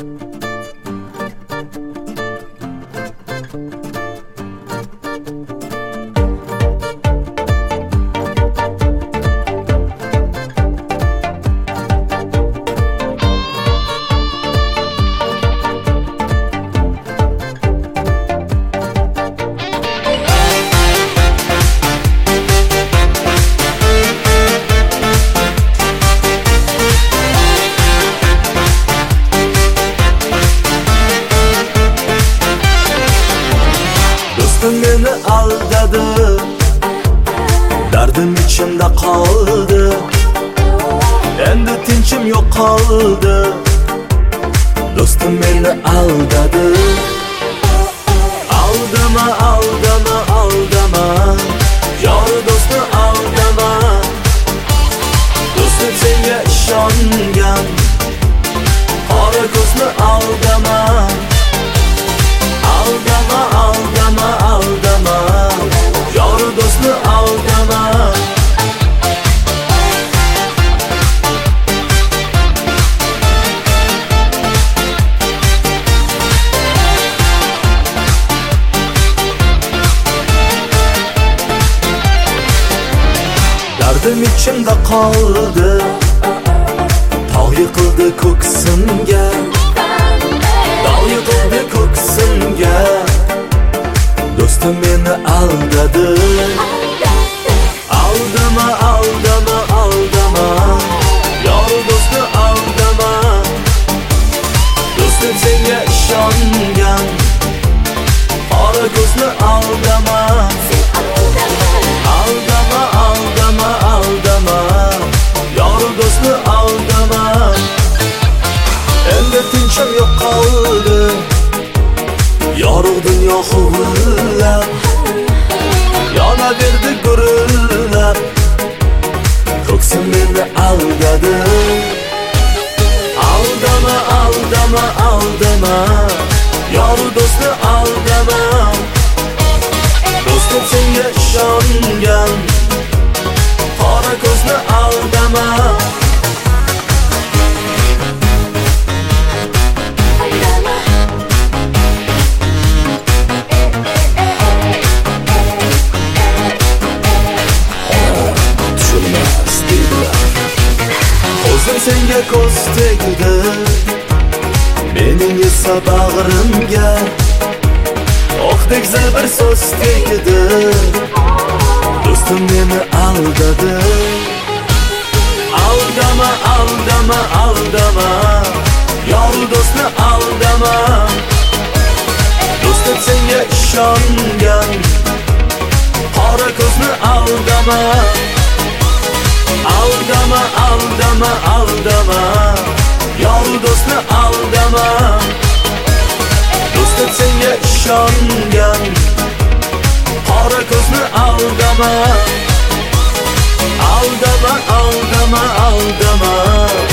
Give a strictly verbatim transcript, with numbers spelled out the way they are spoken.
Meni aldadı, dardim içimde kaldı. Endi tinchim yo'qoldi. Do'stim meni aldadı. Aldama, aldama, aldama. Yor do'stni aldama. Do'stim senga ishongan. Qora ko'zni aldama. Aldama, aldama, aldama. Yor do'stni aldama. Dardim içimde kaldı. Tog' yiqildi ko'ksimga. Dog' yiqildi ko'ksimga. Do'stim meni aldadı. Aldama, aldama, aldama. Yor do'stni aldama. Do'stim senga ishongan. Qora ko'zni aldama. Aldama, aldama, aldama. Yor do'stni aldama. Endi tinchim yo'qoldi. Yorug' dunyo huvillab, yonaverdi gurillab. Ko'ksim meni aldadi. Aldama, aldama, aldama. Yor do'stni aldama. Do'stim senga ishongan. Qora ko'zni aldama. O'zim senga ko'z tegdi. Mening esa bag'rimga o'qdek bir so'z tegdi. Do'stim meni aldadi. Aldama, aldama, aldama. Yor do'stni aldama. Do'stim senga ishongan. Qora ko'zni aldama. Aldama, aldama, aldama. Yor do'stni aldama. Do'stim senga ishongan. Qora ko'zni aldama. Aldama, aldama, aldama.